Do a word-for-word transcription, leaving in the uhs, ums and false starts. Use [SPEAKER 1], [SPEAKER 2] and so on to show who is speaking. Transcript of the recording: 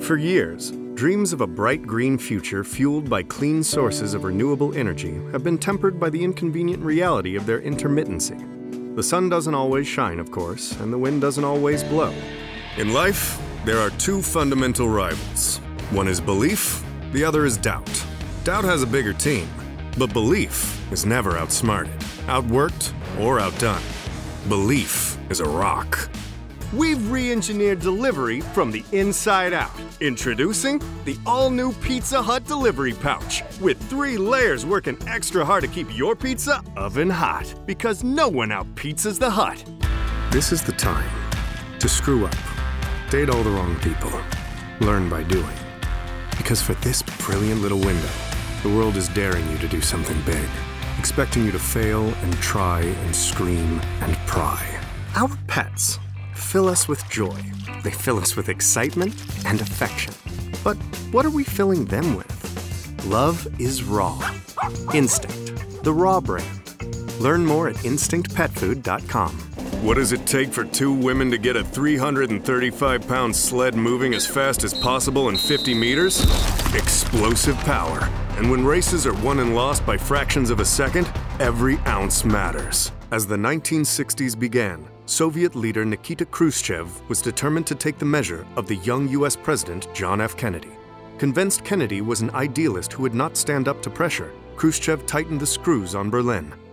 [SPEAKER 1] For years, dreams of a bright green future fueled by clean sources of renewable energy have been tempered by the inconvenient reality of their intermittency. The sun doesn't always shine, of course, and the wind doesn't always blow. In life, there are two fundamental rivals. One is belief, the other is doubt. Doubt has a bigger team, but belief is never outsmarted, outworked, or outdone. Belief is a rock. We've re-engineered delivery from the inside out. Introducing the all-new Pizza Hut delivery pouch with three layers working extra hard to keep your pizza oven hot, because no one out-pizzas the Hut. This is the time to screw up, date all the wrong people, learn by doing. Because for this brilliant little window, the world is daring you to do something big, expecting you to fail and try and scream and pry. Our pets fill us with joy. They fill us with excitement and affection. But what are we filling them with? Love is raw. Instinct, the raw brand. Learn more at instinct pet food dot com. What does it take for two women to get a three hundred thirty-five pound sled moving as fast as possible in fifty meters? Explosive power. And when races are won and lost by fractions of a second, every ounce matters. As the nineteen sixties began, Soviet leader Nikita Khrushchev was determined to take the measure of the young U S President John F. Kennedy. Convinced Kennedy was an idealist who would not stand up to pressure, Khrushchev tightened the screws on Berlin.